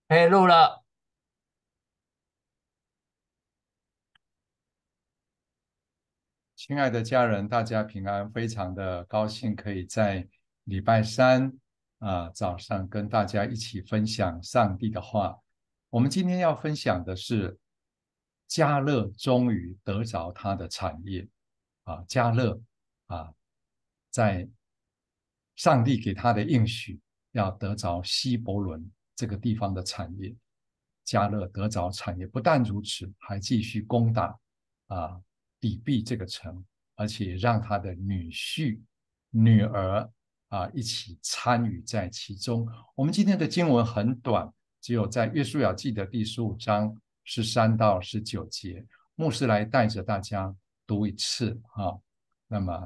可以录了。 亲爱的家人，大家平安，非常的高兴可以在礼拜三早上跟大家一起分享上帝的话。我们今天要分享的是迦勒终于得着他的产业迦勒啊，在上帝给他的应许，要得着希伯伦这个地方的产业。迦勒得着产业，不但如此，还继续攻打底壁这个城，而且让他的女婿、女儿一起参与在其中。我们今天的经文很短，只有在约书亚记的第15章13到19节，牧师来带着大家读一次那么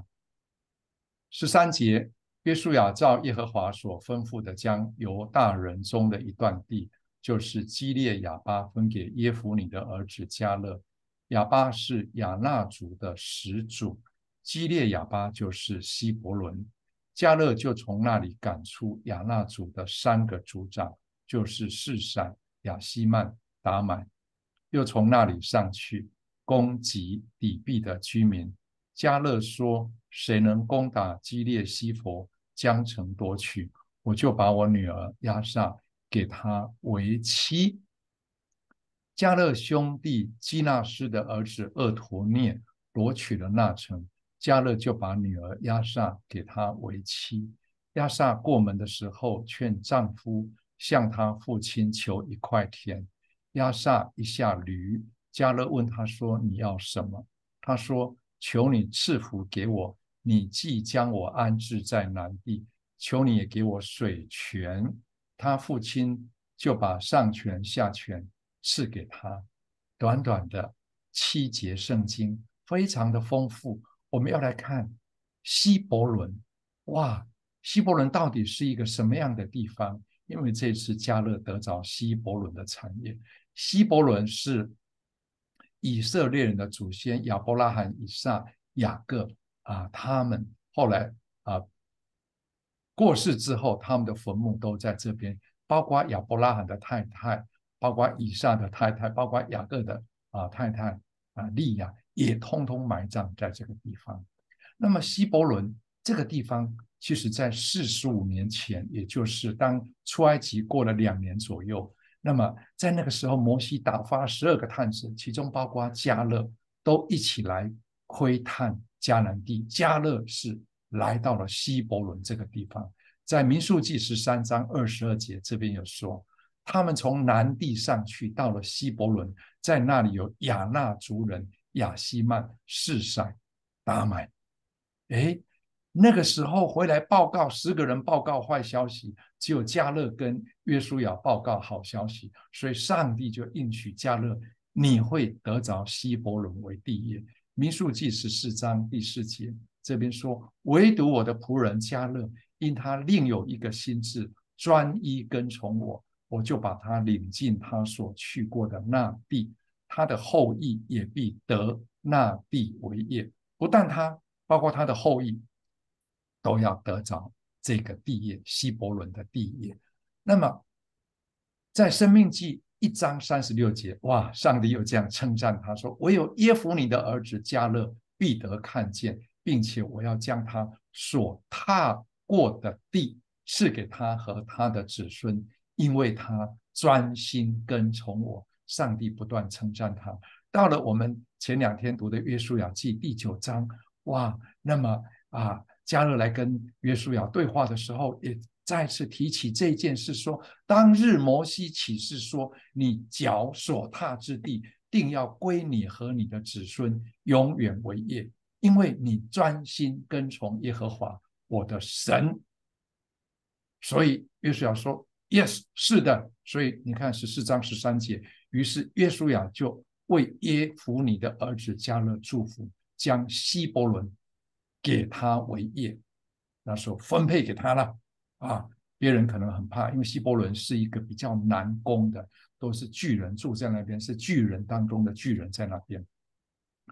13节，约书亚照耶和华所吩咐的，将犹大人中的一段地，就是基列亚巴，分给耶孚尼的儿子迦勒。亚巴是亚衲族的始祖，基列亚巴就是希伯伦。迦勒就从那里赶出亚衲族的3个族长，就是示闪、亚希曼、达买，又从那里上去攻击底壁的居民。迦勒说：谁能攻打基列西弗，将城夺取，我就把我女儿押撒给他为妻。迦勒兄弟基纳斯的儿子厄陀涅夺取了那城，迦勒就把女儿押撒给他为妻。押撒过门的时候，劝丈夫向他父亲求一块田。押撒一下驴，迦勒问他说：你要什么？他说：求你赐福给我，你既将我安置在南地，求你也给我水泉。他父亲就把上泉下泉赐给他。短短的7节圣经，非常的丰富。我们要来看希伯伦。哇，希伯伦到底是一个什么样的地方？因为这次迦勒得着希伯伦的产业。希伯伦是以色列人的祖先亚伯拉罕、以撒、雅各他们后来啊过世之后，他们的坟墓都在这边，包括亚伯拉罕的太太，包括以撒的太太，包括雅各的太太利亚，也通通埋葬在这个地方。那么希伯伦这个地方，其实在45年前，也就是当出埃及过了2年左右，那么在那个时候，摩西打发12个探子，其中包括迦勒，都一起来窥探迦南地。迦勒是来到了希伯伦这个地方，在民数记13章22节这边有说，他们从南地上去，到了希伯伦，在那里有亚衲族人亚希曼、示闪、达买。诶，那个时候回来报告10个人报告坏消息，只有迦勒跟约书亚报告好消息，所以上帝就应许迦勒，你会得着希伯伦为地业。民数记14章第4节这边说，唯独我的仆人迦勒，因他另有一个心志，专一跟从我，我就把他领进他所去过的那地，他的后裔也必得那地为业。不但他，包括他的后裔都要得着这个地业，希伯伦的地业。那么在生命记1章36节，哇，上帝又这样称赞他说：唯有耶孚尼的儿子迦勒必得看见，并且我要将他所踏过的地赐给他和他的子孙，因为他专心跟从我。上帝不断称赞他。到了我们前2天读的约书亚记第9章，哇，那么迦勒来跟约书亚对话的时候，也再次提起这件事，说当日摩西起誓说，你脚所踏之地定要归你和你的子孙永远为业，因为你专心跟从耶和华我的神。所以约书亚说 yes 是的。所以你看14章13节，于是约书亚就为耶孚尼的儿子迦勒祝福，将希伯伦给他为业，那时候分配给他了别人可能很怕，因为希伯伦是一个比较难攻的，都是巨人住在那边，是巨人当中的巨人在那边。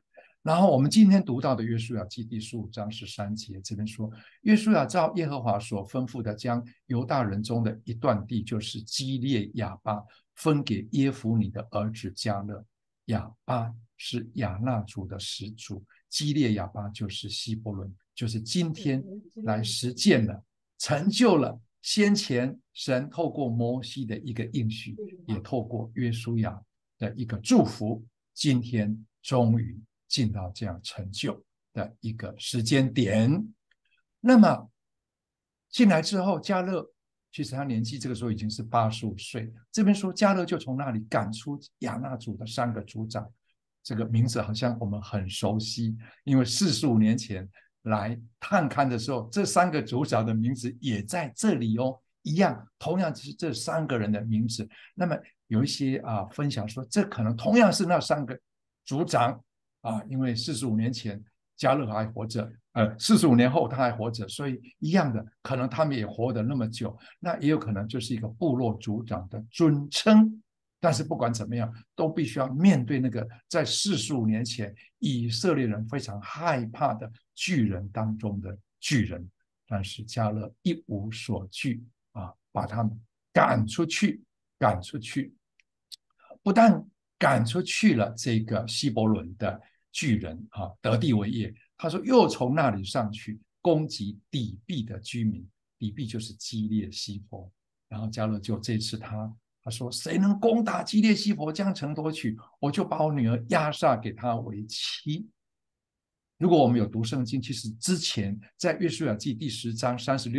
然后我们今天读到的约书亚记第15章13节，这边说，约书亚照耶和华所吩咐的，将犹大人中的一段地，就是基列亚巴，分给耶孚尼的儿子迦勒。亚巴是亚衲族的始祖，基列亚巴就是希伯伦，就是今天来实践了，成就了先前神透过摩西的一个应许，也透过约书亚的一个祝福，今天终于进到这样成就的一个时间点。那么进来之后，迦勒其实他年纪这个时候已经是85岁了。这边说迦勒就从那里赶出亚衲族的3个族长，这个名字好像我们很熟悉，因为45年前来探勘的时候，这3个族长的名字也在这里哦，一样，同样是这3个人的名字。那么有一些分享说，这可能同样是那3个族长因为45年前迦勒还活着，45年后他还活着，所以一样的，可能他们也活得那么久，那也有可能就是一个部落族长的尊称。但是不管怎么样，都必须要面对那个在45年前以色列人非常害怕的巨人当中的巨人。但是迦勒一无所惧把他们赶出去，赶出去，不但赶出去了这个希伯伦的巨人得地为业，他说又从那里上去攻击底壁的居民，底壁就是基列西弗。然后迦勒就这次他说谁能攻打基列西弗将城夺取，我就把我女儿押撒给他为妻。如果我们有读圣经，其实之前在约书亚记第10章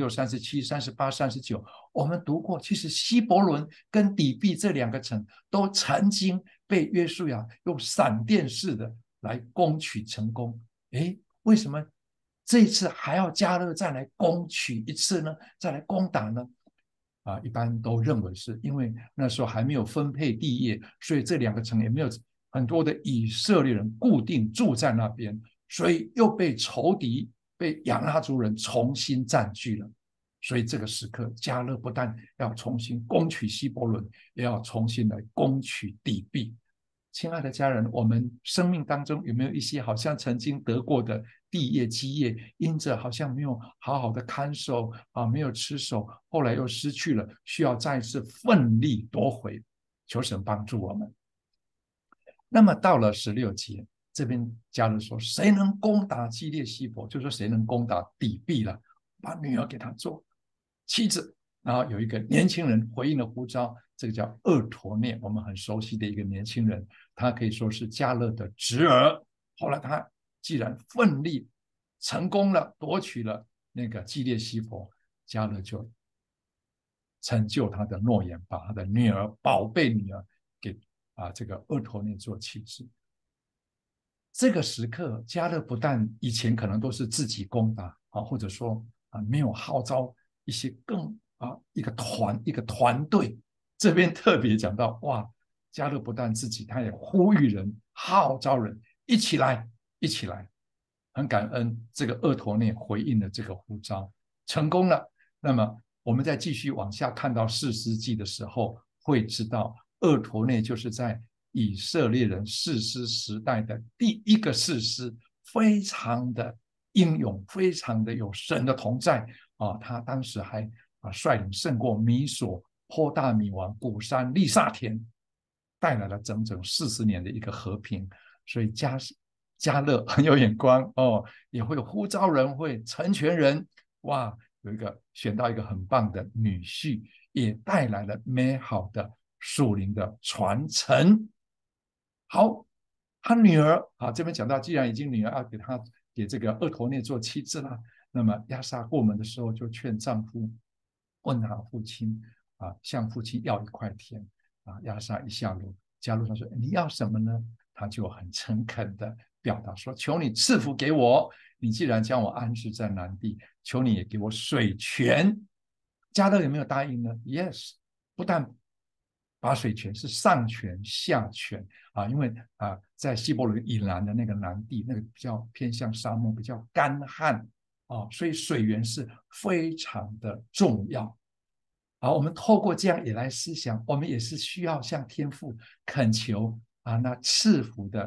36、37、38、39，我们读过，其实希伯伦跟底壁这2个城都曾经被约书亚用闪电式的来攻取成功。为什么这一次还要迦勒再来攻取一次呢？再来攻打呢？一般都认为是因为那时候还没有分配地业，所以这2个城也没有很多的以色列人固定住在那边，所以又被仇敌被亚衲族人重新占据了。所以这个时刻，迦勒不但要重新攻取希伯伦，也要重新来攻取底壁。亲爱的家人，我们生命当中有没有一些好像曾经得过的地业基业，因着好像没有好好的看守没有持守，后来又失去了，需要再一次奋力夺回？求神帮助我们。那么到了16节，这边迦勒说，谁能攻打基列西伯，就说谁能攻打底壁了，把女儿给他做妻子。然后有一个年轻人回应了呼召，这个叫厄陀聶，我们很熟悉的一个年轻人，他可以说是迦勒的侄儿。后来他既然奋力成功了，夺取了那个基列西伯，迦勒就成就他的诺言，把他的女儿，宝贝女儿给这个厄陀聶做妻子。这个时刻，迦勒不但以前可能都是自己攻打或者说没有号召一些更一个团队，这边特别讲到哇，迦勒不但自己，他也呼吁人，号召人一起来，一起来。很感恩这个厄陀聶回应了这个呼召，成功了。那么我们再继续往下看到士师记的时候，会知道厄陀聶就是在以色列人士师时代的第一个士师，非常的英勇，非常的有神的同在他当时还率领胜过米所、坡大米王、古山、利萨田，带来了整整40年的一个和平。所以迦勒很有眼光也会呼召人，会成全人。哇，选到一个很棒的女婿，也带来了美好的属灵的传承。好，他女儿这边讲到，既然已经女儿要给这个厄陀聶做妻子了，那么押撒过门的时候就劝丈夫，问他父亲向父亲要一块田押撒一下路。迦勒他说你要什么呢？他就很诚恳的表达说，求你赐福给我，你既然将我安置在南地，求你也给我水泉。迦勒有没有答应呢？ Yes， 不但把水泉，是上泉下泉因为在希伯伦以南的那个南地，那个比较偏向沙漠，比较干旱所以水源是非常的重要。我们透过这样也来思想，我们也是需要向天父恳求那赐福的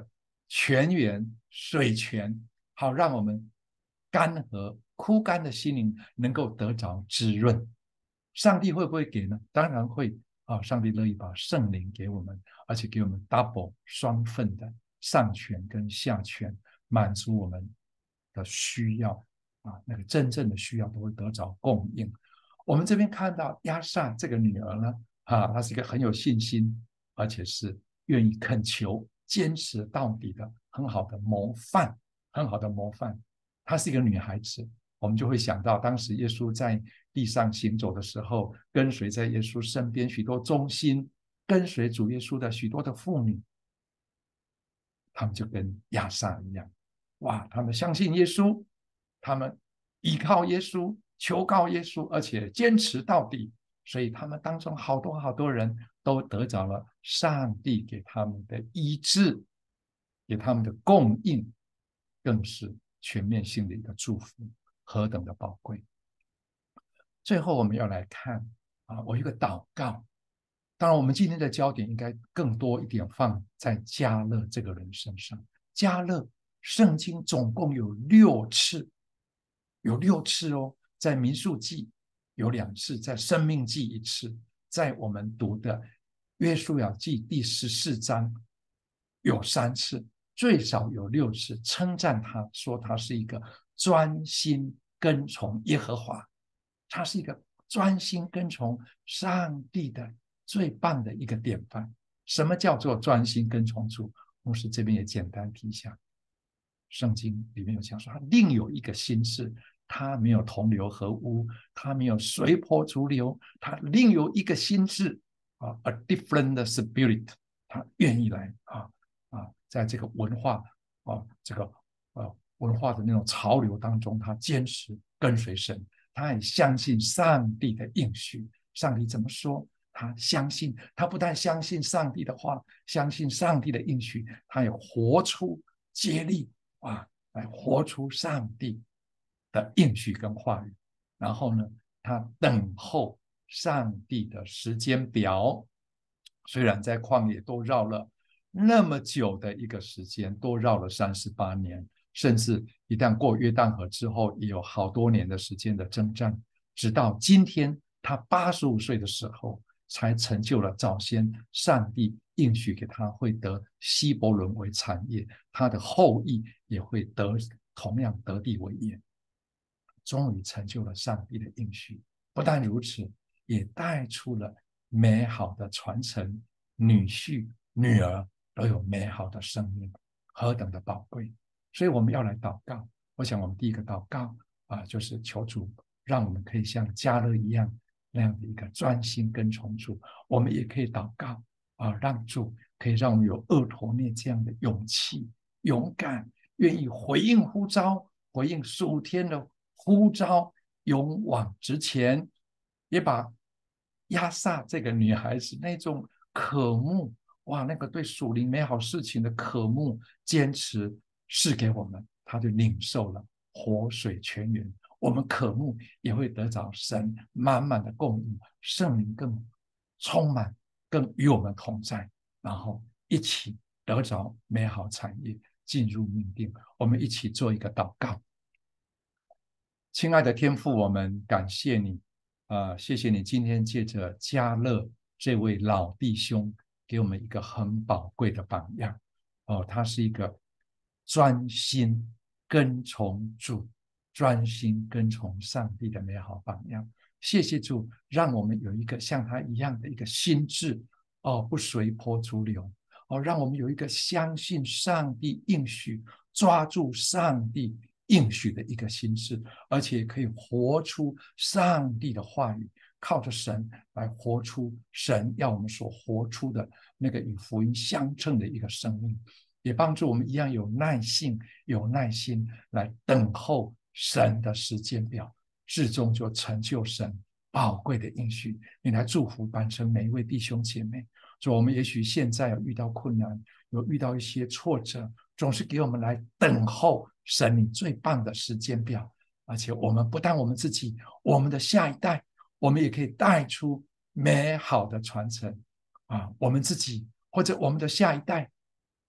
泉源、水泉，好让我们干涸枯干的心灵能够得着滋润。上帝会不会给呢？当然会啊！上帝乐意把圣灵给我们，而且给我们 double 双份的上泉跟下泉，满足我们的需要啊，那个真正的需要都会得着供应。我们这边看到亚萨这个女儿呢，她是一个很有信心，而且是愿意恳求、坚持到底的很好的模范，很好的模范。她是一个女孩子，我们就会想到当时耶稣在地上行走的时候，跟随在耶稣身边许多忠心跟随主耶稣的许多的妇女，他们就跟亚萨一样，哇，他们相信耶稣，他们依靠耶稣，求告耶稣，而且坚持到底。所以他们当中好多好多人都得着了上帝给他们的医治，给他们的供应，更是全面性的一个祝福，何等的宝贵！最后我们要来看啊，我有一个祷告。当然，我们今天的焦点应该更多一点放在迦勒这个人身上。迦勒，圣经总共有6次，有6次哦，在民数记有2次，在生命记1次，在我们读的约书亚记第14章有3次，最少有6次称赞他，说他是一个专心跟从耶和华，他是一个专心跟从上帝的最棒的一个典范。什么叫做专心跟从主？牧师这边也简单提一下，圣经里面有讲说，他另有一个心事，他没有同流合污，他没有随波逐流，他另有一个心智啊 ，a different spirit， 他愿意来在这个文化这个文化的那种潮流当中，他坚持跟随神，他也相信上帝的应许。上帝怎么说？他相信，他不但相信上帝的话，相信上帝的应许，他也活出接力来活出上帝的应许跟话语。然后呢，他等候上帝的时间表。虽然在旷野都绕了那么久的一个时间，多绕了38年，甚至一旦过约旦河之后，也有好多年的时间的征战，直到今天他85岁的时候，才成就了早先上帝应许给他会得希伯伦为产业，他的后裔也会同样得地为业，终于成就了上帝的应许。不但如此，也带出了美好的传承，女婿女儿都有美好的生命，何等的宝贵！所以我们要来祷告。我想我们第一个祷告就是求主让我们可以像迦勒一样那样的一个专心跟从主。我们也可以祷告让主可以让我们有俄陀聶这样的勇气、勇敢，愿意回应呼召，回应属天的呼召，勇往直前，也把亚萨这个女孩子那种渴慕，那个对属灵美好事情的渴慕、坚持赐给我们，她就领受了活水泉源。我们渴慕也会得着神满满的供应，圣灵更充满，更与我们同在，然后一起得着美好产业，进入命定。我们一起做一个祷告。亲爱的天父，我们感谢你谢谢你今天借着迦勒这位老弟兄给我们一个很宝贵的榜样他是一个专心跟从主，专心跟从上帝的美好榜样。谢谢主，让我们有一个像他一样的一个心智不随波逐流让我们有一个相信上帝应许，抓住上帝应许的一个心智，而且可以活出上帝的话语，靠着神来活出神要我们所活出的那个与福音相称的一个生命，也帮助我们一样有耐性、有耐心来等候神的时间表，至终就成就神宝贵的应许。你来祝福板城每一位弟兄姐妹。说我们也许现在有遇到困难，有遇到一些挫折，总是给我们来等候神你最棒的时间表。而且我们不但我们自己，我们的下一代，我们也可以带出美好的传承我们自己或者我们的下一代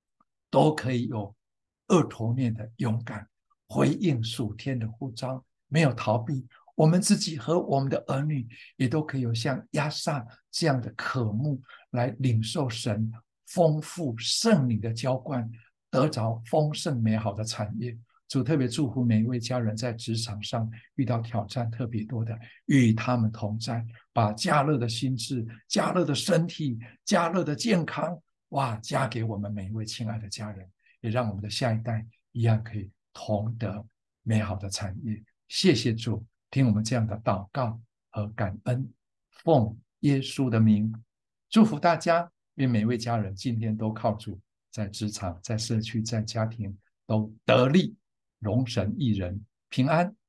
都可以有二头面的勇敢，回应属天的呼召，没有逃避。我们自己和我们的儿女也都可以有像亚萨这样的渴慕，来领受神丰富圣灵的浇灌，得着丰盛美好的产业。主特别祝福每一位家人在职场上遇到挑战特别多的，与他们同在，把加乐的心智、加乐的身体、加乐的健康，哇，加给我们每一位亲爱的家人，也让我们的下一代一样可以同得美好的产业。谢谢主，听我们这样的祷告和感恩，奉耶稣的名祝福大家，愿每一位家人今天都靠主，在职场、在社区、在家庭都得力，荣神益人，平安